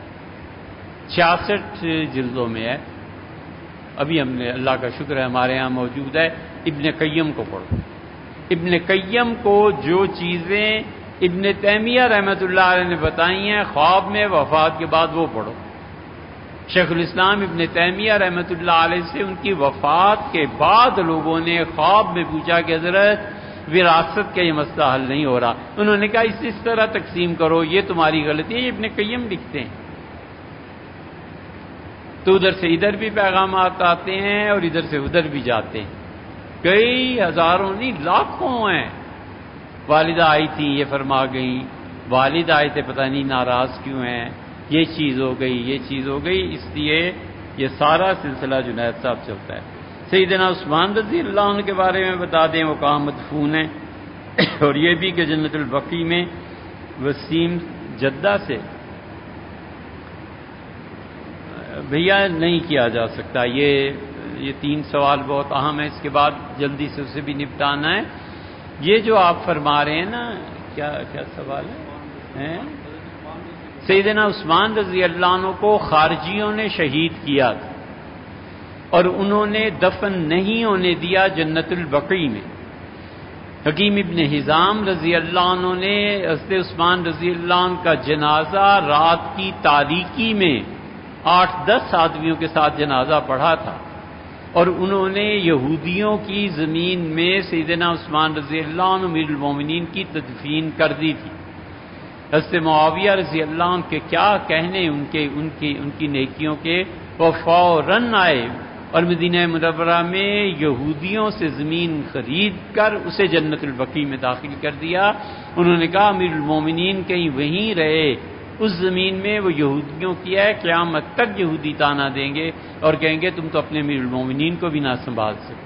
66 جلدوں میں ہے، ابھی ہم نے اللہ کا شکر ہے ہمارے ہاں موجود ہے۔ ابن قیم کو پڑھو، ابن قیم کو جو چیزیں ابن تیمیہ رحمۃ اللہ علیہ نے بتائی ہیں خواب میں وفات کے بعد وہ پڑھو۔ شیخ الاسلام ابن تیمیہ رحمۃ اللہ علیہ سے ان کی وفات کے بعد لوگوں نے خواب میں پوچھا کہ حضرت وراثت کا یہ مسئلہ حل نہیں ہو رہا، انہوں نے کہا اس طرح تقسیم کرو، یہ تمہاری غلطی ہے، یہ ابن قیم لکھتے ہیں۔ تو ادھر سے ادھر بھی پیغامات آتے ہیں اور ادھر سے ادھر بھی جاتے ہیں، کئی ہزاروں نہیں لاکھوں ہیں۔ والدہ آئی تھی، یہ فرما گئی، والد آئے تھے، پتہ نہیں ناراض کیوں ہیں، یہ چیز ہو گئی، یہ چیز ہو گئی، اس لیے یہ سارا سلسلہ جنید صاحب چلتا ہے۔ سیدنا عثمان رضی اللہ عنہ کے بارے میں بتا دیں، وہ کہاں مدفون ہیں، اور یہ بھی کہ جنت البقیع میں وسیم جدہ سے بھیا نہیں کیا جا سکتا۔ یہ 3 سوال بہت اہم ہے، اس کے بعد جلدی سے اسے بھی نپٹانا ہے۔ یہ جو آپ فرما رہے ہیں نا، کیا سوال ہے؟ سیدنا عثمان رضی اللہ عنہ کو خارجیوں نے شہید کیا تھا اور انہوں نے دفن نہیں ہونے دیا جنت البقیع میں۔ حکیم ابن حزام رضی اللہ عنہ نے حضرت عثمان رضی اللہ عنہ کا جنازہ رات کی تاریکی میں 8-10 آدمیوں کے ساتھ جنازہ پڑھا تھا، اور انہوں نے یہودیوں کی زمین میں سیدنا عثمان رضی اللہ عنہ امیر المومنین کی تدفین کر دی تھی۔ حضرت معاویہ رضی اللہ عنہ کے کیا کہنے ان کی نیکیوں کے، وہ فوراً آئے اور مدینہ منورہ میں یہودیوں سے زمین خرید کر اسے جنت البقیع میں داخل کر دیا۔ انہوں نے کہا امیر المومنین کہیں وہیں رہے، اس زمین میں وہ یہودیوں کی ہے، قیامت تک یہودی تانا دیں گے اور کہیں گے تم تو اپنے امیر المومنین کو بھی نہ سنبھال سکتے۔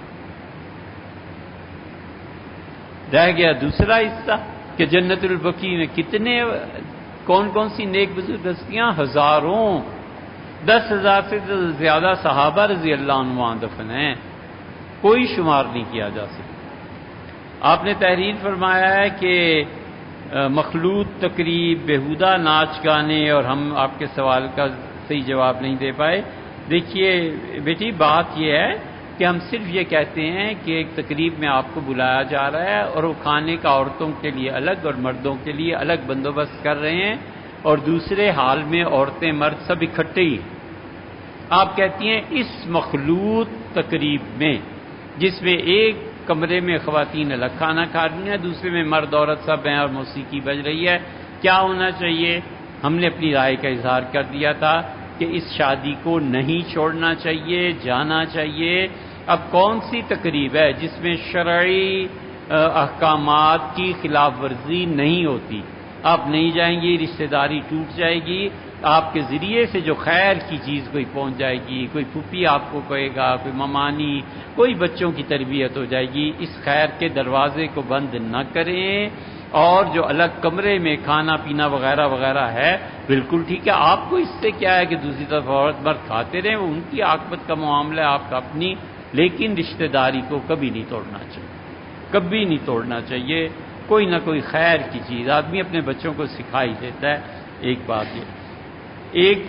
رہ گیا دوسرا حصہ کہ جنت البقیع میں کتنے کون سی نیک بزرگ ہستیاں، ہزاروں، 10,000 سے زیادہ صحابہ رضی اللہ عنہ وہاں دفن ہیں، کوئی شمار نہیں کیا جا سکتا۔ آپ نے تحریر فرمایا ہے کہ مخلوط تقریب، بیہودہ ناچ گانے، اور ہم آپ کے سوال کا صحیح جواب نہیں دے پائے۔ دیکھیے بیٹی، بات یہ ہے کہ ہم صرف یہ کہتے ہیں کہ ایک تقریب میں آپ کو بلایا جا رہا ہے اور وہ کھانے کا عورتوں کے لیے الگ اور مردوں کے لیے الگ بندوبست کر رہے ہیں، اور دوسرے حال میں عورتیں مرد سب اکٹھے ہی۔ آپ کہتی ہیں اس مخلوط تقریب میں، جس میں ایک کمرے میں خواتین الگ کھانا کھا رہی ہیں، دوسرے میں مرد عورت سب ہیں اور موسیقی بج رہی ہے، کیا ہونا چاہیے؟ ہم نے اپنی رائے کا اظہار کر دیا تھا کہ اس شادی کو نہیں چھوڑنا چاہیے، جانا چاہیے۔ اب کون سی تقریب ہے جس میں شرعی احکامات کی خلاف ورزی نہیں ہوتی؟ آپ نہیں جائیں گی، رشتہ داری ٹوٹ جائے گی، آپ کے ذریعے سے جو خیر کی چیز کوئی پہنچ جائے گی، کوئی پھوپھی آپ کو کہے گا، کوئی ممانی، کوئی بچوں کی تربیت ہو جائے گی، اس خیر کے دروازے کو بند نہ کریں۔ اور جو الگ کمرے میں کھانا پینا وغیرہ وغیرہ ہے، بالکل ٹھیک ہے، آپ کو اس سے کیا ہے کہ دوسری طرف عورت مرد کھاتے رہیں، وہ ان کی عاقبت کا معاملہ ہے، آپ کا اپنی، لیکن رشتہ داری کو کبھی نہیں توڑنا چاہیے، کبھی نہیں توڑنا چاہیے۔ کوئی نہ کوئی خیر کی چیز آدمی اپنے بچوں کو سکھائی دیتا ہے۔ ایک بات یہ، ایک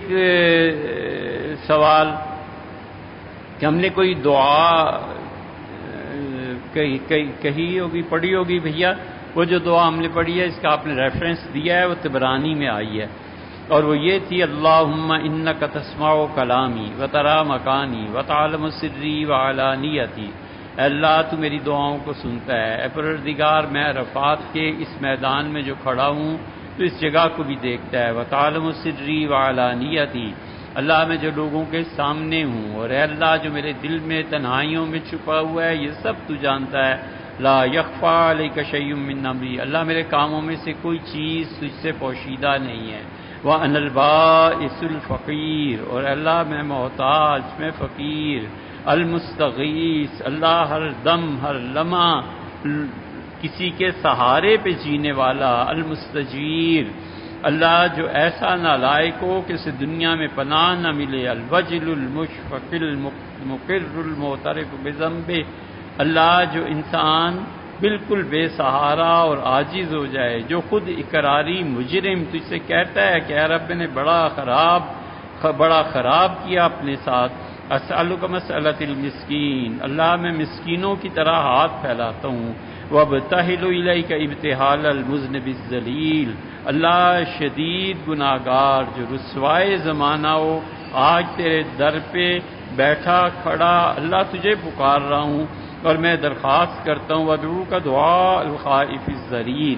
سوال کہ ہم نے کوئی دعا کہی ہوگی، پڑھی ہوگی بھیا، وہ جو دعا ہم نے پڑھی ہے اس کا آپ نے ریفرنس دیا ہے، وہ طبرانی میں آئی ہے، اور وہ یہ تھی اللہم انک تسمع کلامی وتری مکانی وتعلم سری وعلانیتی اے اللہ تو میری دعاؤں کو سنتا ہے، اے پروردگار میں عرفات کے اس میدان میں جو کھڑا ہوں تو اس جگہ کو بھی دیکھتا ہے، وَتَعْلَمُ سِرِّي وَعَلَانِيَتِي، اللہ میں جو لوگوں کے سامنے ہوں، اور اے اللہ جو میرے دل میں تنہائیوں میں چھپا ہوا ہے یہ سب تو جانتا ہے، لا يخفى عليك شيء من امری، اللہ میرے کاموں میں سے کوئی چیز تجھ سے پوشیدہ نہیں ہے، وَأَنَا الْبَائِسُ الْفَقِيرُ، اور اللہ میں محتاج، میں فقیر، المستغیث، اللہ ہر دم ہر لمحہ کسی کے سہارے پہ جینے والا، المستجیر، اللہ جو ایسا نالائق ہو کہ اسے دنیا میں پناہ نہ ملے، الوجل المشفق المقر المعترف بذنبہ، اللہ جو انسان بالکل بے سہارا اور عاجز ہو جائے، جو خود اقراری مجرم تجھ سے کہتا ہے کہ اے رب نے بڑا خراب کیا اپنے ساتھ، اسألک مسألۃ المسکین، اللہ میں مسکینوں کی طرح ہاتھ پھیلاتا ہوں، وابتہل الیک ابتہال المذنب الذلیل، اللہ شدید گناہگار جو رسوائے زمانہ ہو، آج تیرے در پہ بیٹھا کھڑا اللہ تجھے پکار رہا ہوں اور میں درخواست کرتا ہوں، وادعو کا دعاء الخائف الضریر،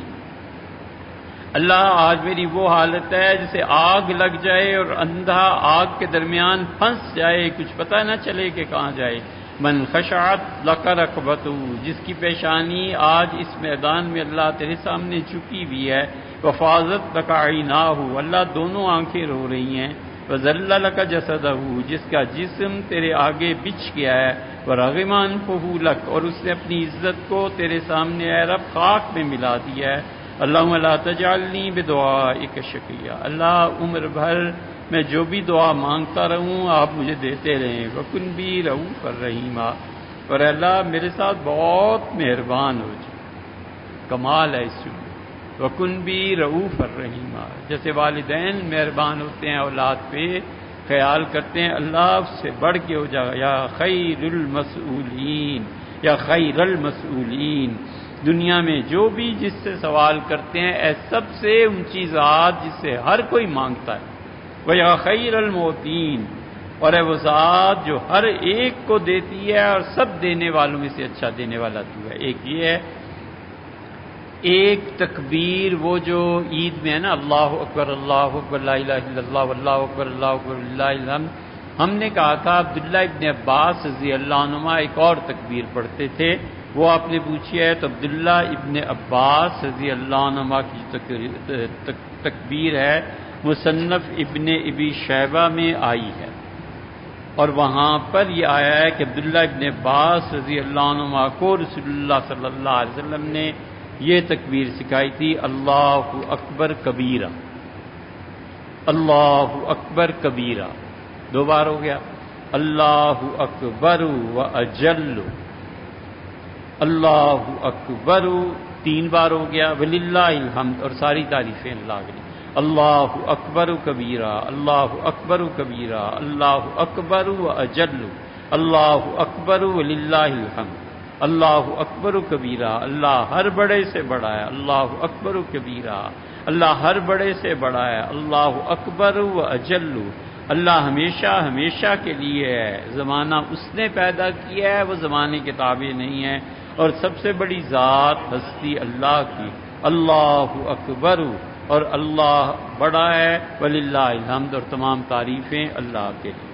اللہ آج میری وہ حالت ہے جسے آگ لگ جائے اور اندھا آگ کے درمیان پھنس جائے، کچھ پتہ نہ چلے کہ کہاں جائے، من خشعت لک رکبتہ، جس کی پیشانی آج اس میدان میں اللہ تیرے سامنے جھکی ہوئی ہے، وفاضت لک عیناہ، اللہ دونوں آنکھیں رو رہی ہیں، وذل لک جسدہ، جس کا جسم تیرے آگے بچھ گیا ہے، ورغم انفہ لک، اور اس نے اپنی عزت کو تیرے سامنے اے رب خاک میں ملا دیا ہے، اللہم لا تجعلنی بدعائک شقیا، اللہ عمر بھر میں جو بھی دعا مانگتا رہوں آپ مجھے دیتے رہیں، وکن بی رؤوف الرحیم، اور اللہ میرے ساتھ بہت مہربان ہو جائے، کمال ہے اس میں، وکن بی رؤوف الرحیم، جیسے والدین مہربان ہوتے ہیں اولاد پہ، خیال کرتے ہیں اللہ اس سے بڑھ کے ہو جائے، یا خیر المسئولین، یا خیر المسئولین، دنیا میں جو بھی جس سے سوال کرتے ہیں اے سب سے اونچی ذات جس سے ہر کوئی مانگتا ہے، وَيَا خَيْرَ الْمُعْطِينَ، اور ہے وہ ذات جو ہر ایک کو دیتی ہے اور سب دینے والوں میں سے اچھا دینے والا تو ہے۔ ایک یہ ہے، ایک تکبیر وہ جو عید میں ہے نا، اللہ اکبر لا الہ الا اللہ واللہ اکبر وللہ الحمد، ہم نے کہا تھا عبداللہ ابن عباس رضی اللہ عنہما ایک اور تکبیر پڑھتے تھے، وہ آپ نے پوچھی ہے، تو عبداللہ ابن عباس رضی اللہ عنہما کی تکبیر ہے مصنف ابن ابی شیبہ میں آئی ہے، اور وہاں پر یہ آیا ہے کہ عبداللہ ابن عباس رضی اللہ عنہما کو رسول اللہ صلی اللہ علیہ وسلم نے یہ تکبیر سکھائی تھی، اللہ اکبر کبیرہ، اللہ اکبر کبیرہ، دو بار ہو گیا، اللہ اکبر و اجل، اللہ اکبر تین بار ہو گیا، وللہ الحمد، اور ساری تعریفیں اللہ کے لیے، اللہ اکبر کبیرہ، اللہ اکبر کبیرہ، اللہ اکبر و اجل، اللہ اکبر وللہ الحمد، اللہ اکبر کبیرہ، اللہ ہر بڑے سے بڑا ہے، اللہ اکبر کبیرہ، اللہ ہر بڑے سے بڑا ہے، اللہ اکبر و اجل، اللہ ہمیشہ ہمیشہ کے لیے ہے، زمانہ اس نے پیدا کیا ہے، وہ زمانے کے تابع نہیں ہے، اور سب سے بڑی ذات ہستی اللہ کی، اللہ اکبر، اور اللہ بڑا ہے، وللہ الحمد، اور تمام تعریفیں اللہ کے لیے۔